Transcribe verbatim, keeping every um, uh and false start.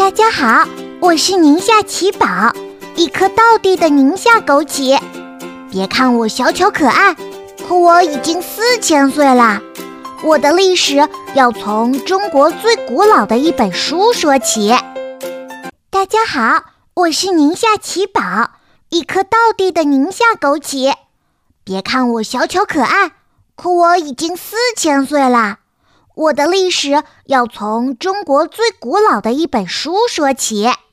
大家好，我是宁夏奇宝，一颗道地的宁夏枸杞。别看我小巧可爱，可我已经四千岁啦。我的历史要从中国最古老的一本书说起。大家好，我是宁夏奇宝，一颗道地的宁夏枸杞。别看我小巧可爱，可我已经四千岁啦。我的历史要从中国最古老的一本书说起。